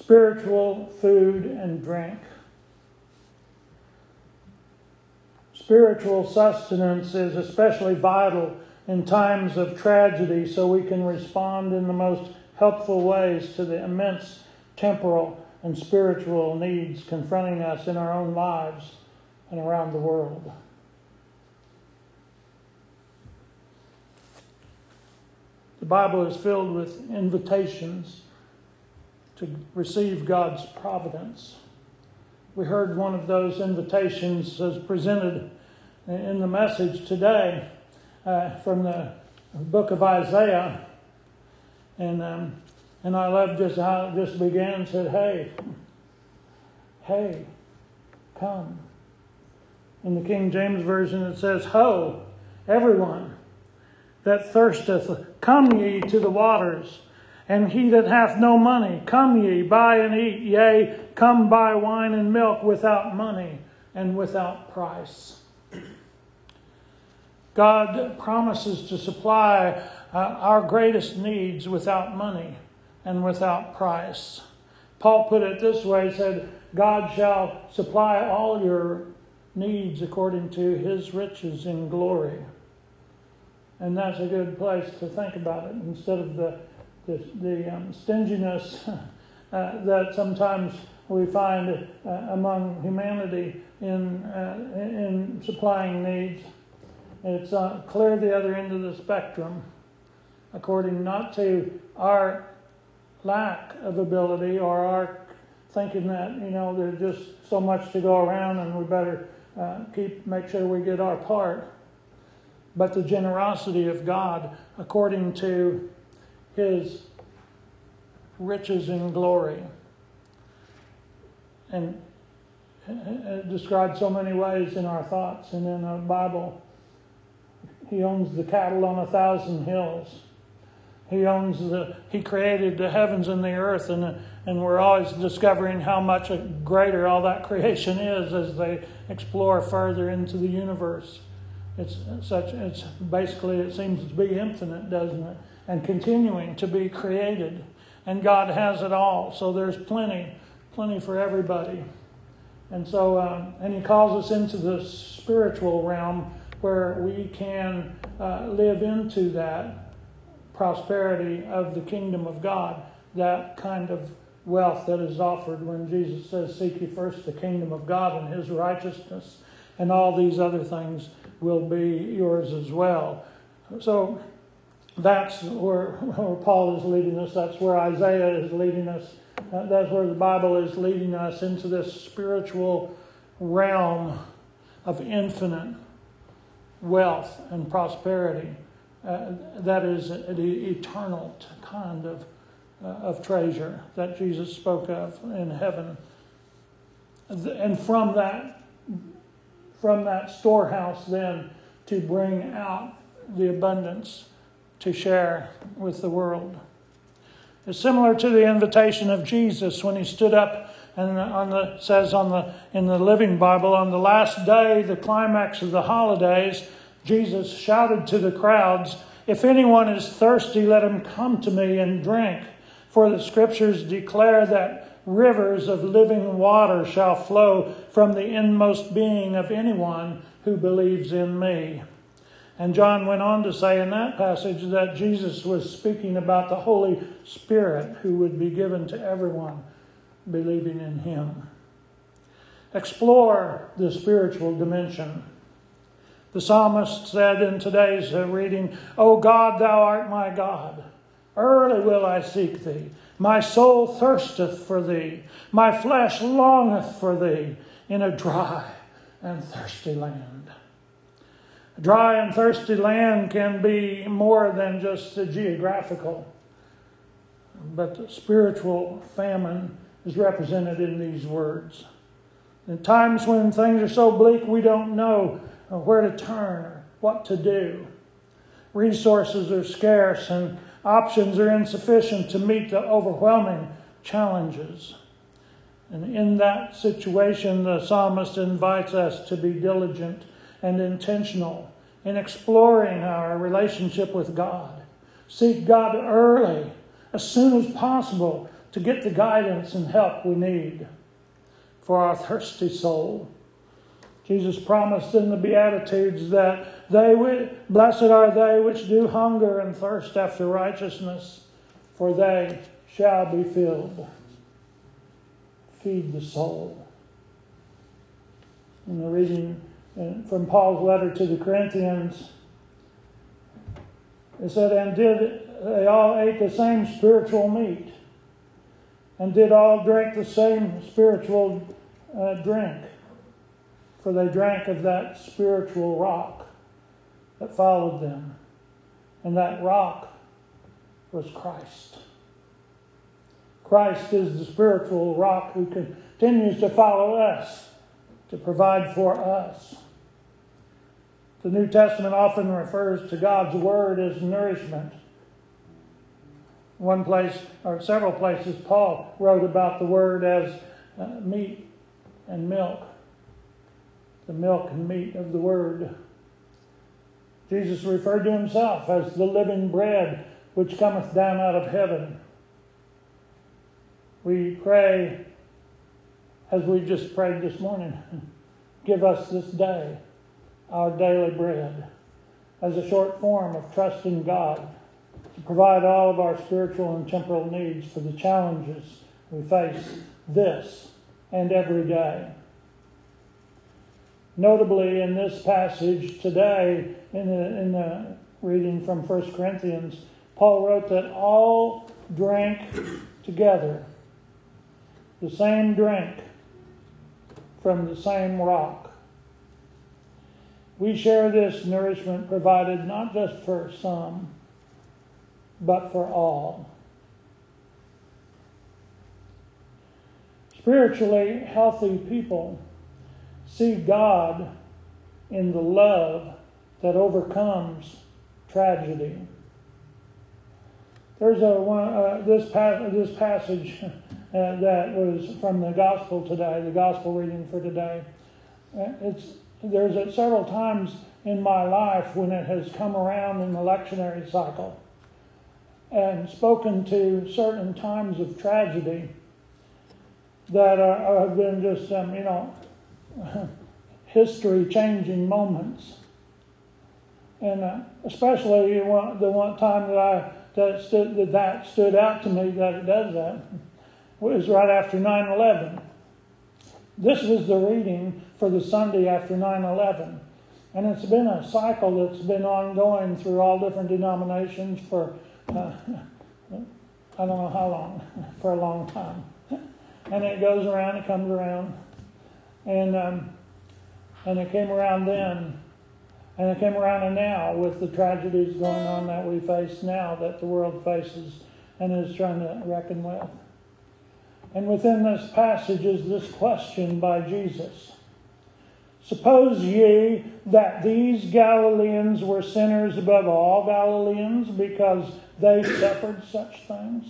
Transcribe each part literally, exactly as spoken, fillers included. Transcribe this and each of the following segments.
spiritual food and drink. Spiritual sustenance is especially vital in times of tragedy, so we can respond in the most helpful ways to the immense temporal and spiritual needs confronting us in our own lives and around the world. The Bible is filled with invitations to receive God's providence. We heard one of those invitations as presented in the message today uh, from the book of Isaiah. And um, and I love just how it just began and said, hey, hey, come. In the King James Version it says, ho, everyone that thirsteth, come ye to the waters. And he that hath no money, come ye, buy and eat. Yea, come buy wine and milk without money and without price. God promises to supply uh, our greatest needs without money and without price. Paul put it this way, he said, God shall supply all your needs according to his riches in glory. And that's a good place to think about it, instead of the the, the um, stinginess uh, that sometimes we find uh, among humanity in uh, in supplying needs. It's uh, clear the other end of the spectrum, according not to our lack of ability or our thinking that, you know, there's just so much to go around and we better uh, keep make sure we get our part, but the generosity of God according to his riches in glory. And it described so many ways in our thoughts and in the Bible. He owns the cattle on a thousand hills. He owns the, he created the heavens and the earth, and and we're always discovering how much greater all that creation is as they explore further into the universe. It's such, it's basically, it seems to be infinite, doesn't it? And continuing to be created. And God has it all. So there's plenty, plenty for everybody. And so, um, and he calls us into the spiritual realm where we can uh, live into that prosperity of the kingdom of God, that kind of wealth that is offered when Jesus says, seek ye first the kingdom of God and his righteousness, and all these other things will be yours as well. So that's where, where Paul is leading us. That's where Isaiah is leading us. Uh, that's where the Bible is leading us, into this spiritual realm of infinite wealth and prosperity. Uh, that is an eternal kind of uh, of treasure that Jesus spoke of in heaven. And from that from that storehouse then to bring out the abundance to share with the world. It's similar to the invitation of Jesus when he stood up and on the says on the in the Living Bible, on the last day, the climax of the holidays, Jesus shouted to the crowds, if anyone is thirsty, let him come to me and drink. For the scriptures declare that rivers of living water shall flow from the inmost being of anyone who believes in me. And John went on to say in that passage that Jesus was speaking about the Holy Spirit who would be given to everyone believing in him. Explore the spiritual dimension. The psalmist said in today's reading, O God, thou art my God. Early will I seek thee. My soul thirsteth for thee. My flesh longeth for thee in a dry and thirsty land. A dry and thirsty land can be more than just geographical, but the spiritual famine is represented in these words. In times when things are so bleak we don't know where to turn or what to do. Resources are scarce and options are insufficient to meet the overwhelming challenges. And in that situation, the psalmist invites us to be diligent and intentional in exploring our relationship with God. Seek God early, as soon as possible, to get the guidance and help we need for our thirsty soul. Jesus promised in the Beatitudes that they would, blessed are they which do hunger and thirst after righteousness, for they shall be filled. Feed the soul. In the reading from Paul's letter to the Corinthians, it said, and did they all ate the same spiritual meat, and did all drink the same spiritual uh, drink, for they drank of that spiritual rock that followed them, and that rock was Christ. Christ is the spiritual rock who continues to follow us, to provide for us. The New Testament often refers to God's Word as nourishment. One place, or several places, Paul wrote about the Word as uh, meat and milk. The milk and meat of the Word. Jesus referred to himself as the living bread which cometh down out of heaven. We pray, as we just prayed this morning, give us this day our daily bread, as a short form of trusting God to provide all of our spiritual and temporal needs for the challenges we face this and every day. Notably, in this passage today, in the, in the reading from First Corinthians, Paul wrote that all drank together the same drink from the same rock. We share this nourishment provided not just for some, but for all. Spiritually healthy people see God in the love that overcomes tragedy. There's a one, uh, this, pa- this passage uh, that was from the gospel today, the gospel reading for today. Uh, it's there's a, several times in my life when it has come around in the lectionary cycle and spoken to certain times of tragedy that are, have been just, um, you know, history-changing moments. And uh, especially the one, the one time that I that stood, that that stood out to me that it does that was right after nine eleven. This was the reading for the Sunday after nine eleven. And it's been a cycle that's been ongoing through all different denominations for, uh, I don't know how long, for a long time. And it goes around, it comes around. And um, and it came around then. And it came around now with the tragedies going on that we face now, that the world faces and is trying to reckon with. And within this passage is this question by Jesus. Suppose ye that these Galileans were sinners above all Galileans because they suffered such things?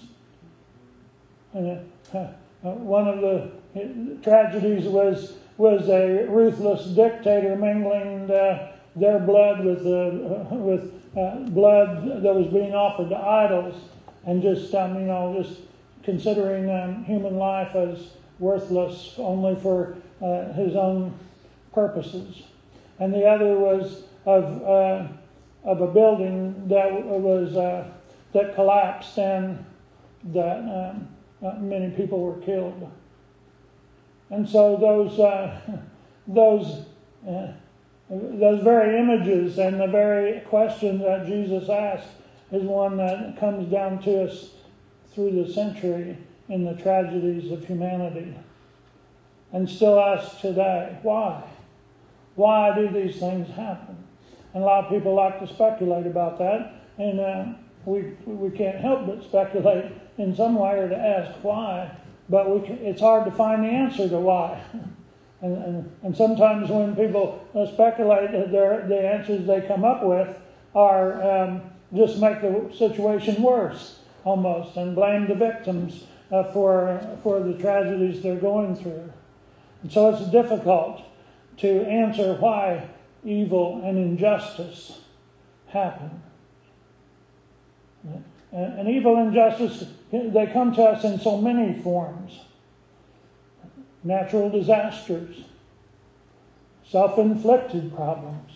And uh, one of the tragedies was, was a ruthless dictator mingling uh, their blood with, uh, with uh, blood that was being offered to idols, and just, um, you know, just considering um, human life as worthless only for uh, his own purposes. And the other was of uh, of a building that was uh, that collapsed and that um, uh, many people were killed. And so those uh, those uh, those very images and the very question that Jesus asked is one that comes down to us through the century in the tragedies of humanity, and still asks today, why? Why do these things happen? And a lot of people like to speculate about that, and uh, we we can't help but speculate in some way or to ask why, but we can, it's hard to find the answer to why. And, and, and sometimes when people uh, speculate, uh, the answers they come up with are um, just make the situation worse, almost, and blame the victims uh, for for the tragedies they're going through. And so it's difficult to answer why evil and injustice happen. And evil and injustice They come to us in so many forms. Natural disasters, self-inflicted problems.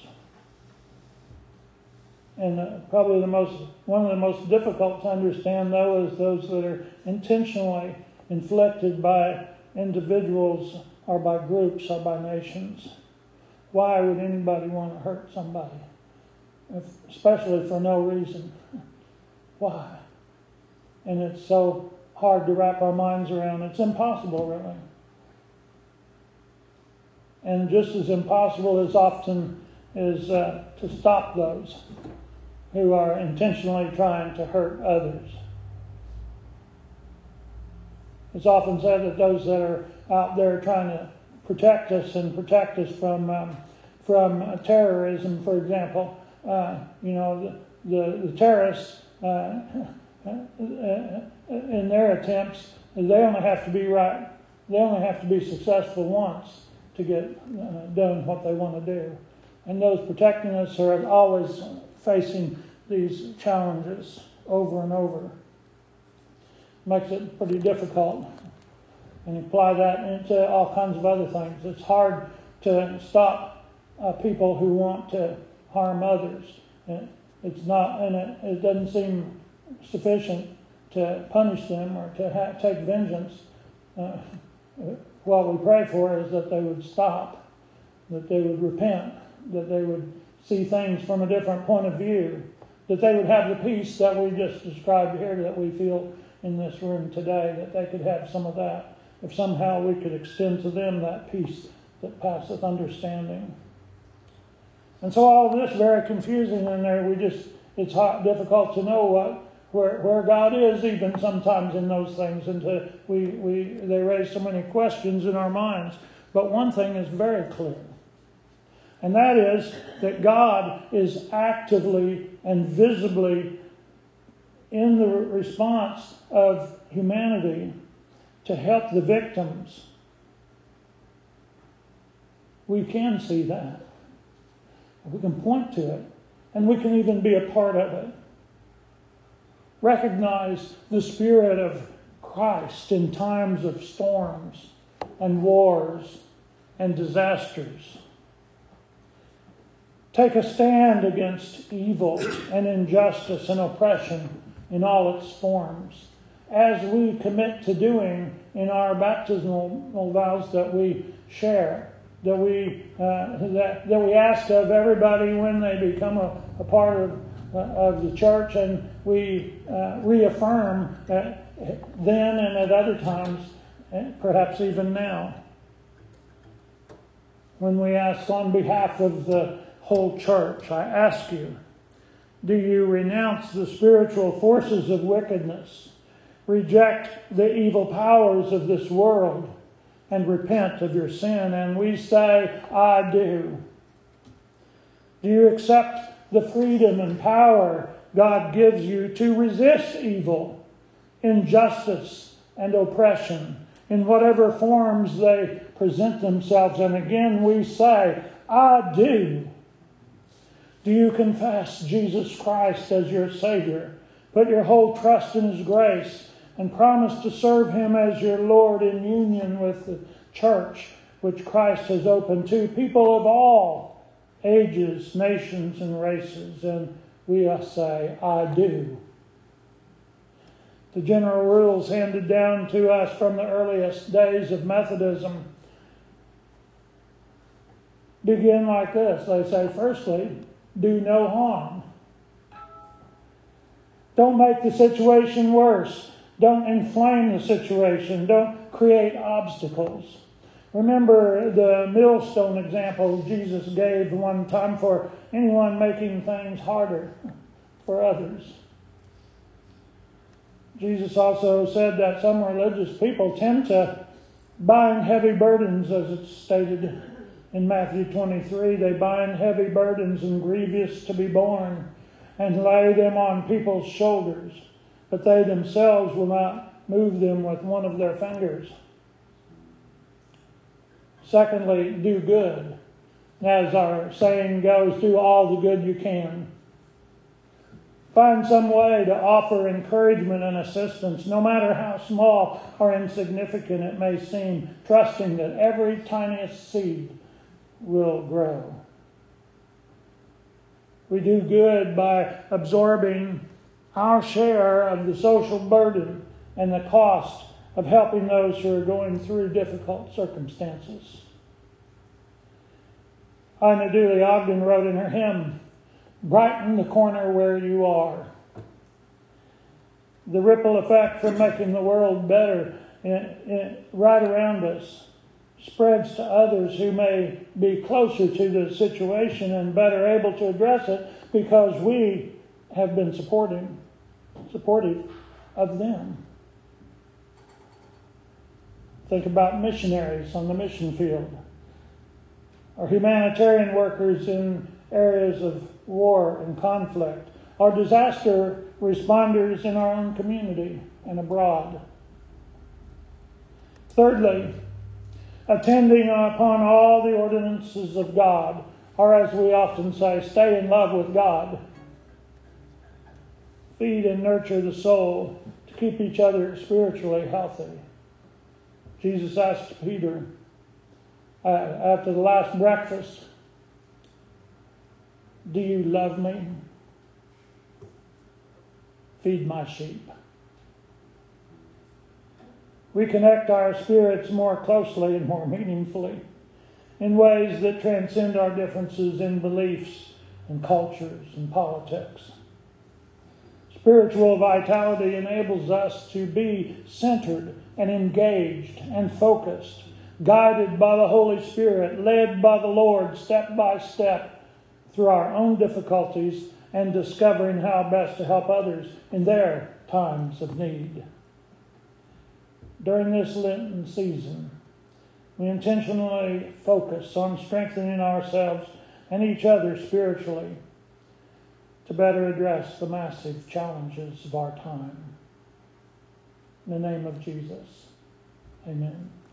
And uh, probably the most, one of the most difficult to understand, though, is those that are intentionally inflicted by individuals or by groups or by nations. Why would anybody want to hurt somebody? If, especially for no reason. Why? And it's so hard to wrap our minds around. It's impossible, really. And just as impossible as often is uh, to stop those who are intentionally trying to hurt others. It's often said that those that are out there trying to protect us and protect us from um, from uh, terrorism, for example, uh, you know, the, the, the terrorists, uh, in their attempts, they only have to be right. They only have to be successful once to get uh, done what they want to do. And those protecting us are always facing these challenges over and over. Makes it pretty difficult. And apply that into all kinds of other things. It's hard to stop uh, people who want to harm others. And it's not, and it, it doesn't seem sufficient to punish them or to ha- take vengeance. Uh, what we pray for is that they would stop, that they would repent, that they would see things from a different point of view, that they would have the peace that we just described here that we feel in this room today, that they could have some of that, if somehow we could extend to them that peace that passeth understanding. And so all of this is very confusing in there. We just, it's hard, difficult to know what where where God is even sometimes in those things, and to, we, we they raise so many questions in our minds. But one thing is very clear, and that is that God is actively and visibly in the response of humanity to help the victims. We can see that. We can point to it, and we can even be a part of it. Recognize the Spirit of Christ in times of storms and wars and disasters. Take a stand against evil and injustice and oppression in all its forms, as we commit to doing in our baptismal vows that we share, that we uh, that, that we ask of everybody when they become a, a part of uh, of the church, and we uh, reaffirm that then and at other times, perhaps even now, when we ask on behalf of the whole church. I ask you, do you renounce the spiritual forces of wickedness, reject the evil powers of this world, and repent of your sin? And we say, I do. Do you accept the freedom and power God gives you to resist evil, injustice, and oppression in whatever forms they present themselves? And again we say, I do. Do you confess Jesus Christ as your Savior, put your whole trust in His grace, and promise to serve Him as your Lord in union with the church which Christ has opened to people of all ages, nations, and races? And we say, I do. The general rules handed down to us from the earliest days of Methodism begin like this. They say, firstly, do no harm. Don't make the situation worse. Don't inflame the situation. Don't create obstacles. Remember the millstone example Jesus gave one time for anyone making things harder for others. Jesus also said that some religious people tend to bind heavy burdens, as it's stated in Matthew twenty-three. They bind heavy burdens and grievous to be borne and lay them on people's shoulders, but they themselves will not move them with one of their fingers. Secondly, do good. As our saying goes, do all the good you can. Find some way to offer encouragement and assistance, no matter how small or insignificant it may seem, trusting that every tiniest seed will grow. We do good by absorbing our share of the social burden and the cost of helping those who are going through difficult circumstances. Ina Dooley Ogden wrote in her hymn, "Brighten the corner where you are." The ripple effect from making the world better in, in, right around us spreads to others who may be closer to the situation and better able to address it because we have been supporting, supportive of them. Think about missionaries on the mission field, or humanitarian workers in areas of war and conflict, or disaster responders in our own community and abroad. Thirdly, attending upon all the ordinances of God, or as we often say, stay in love with God. Feed and nurture the soul to keep each other spiritually healthy. Jesus asked Peter uh, after the last breakfast, "Do you love me? Feed my sheep." We connect our spirits more closely and more meaningfully in ways that transcend our differences in beliefs and cultures and politics. Spiritual vitality enables us to be centered and engaged and focused, guided by the Holy Spirit, led by the Lord step by step through our own difficulties and discovering how best to help others in their times of need. During this Lenten season, we intentionally focus on strengthening ourselves and each other spiritually to better address the massive challenges of our time. In the name of Jesus, amen.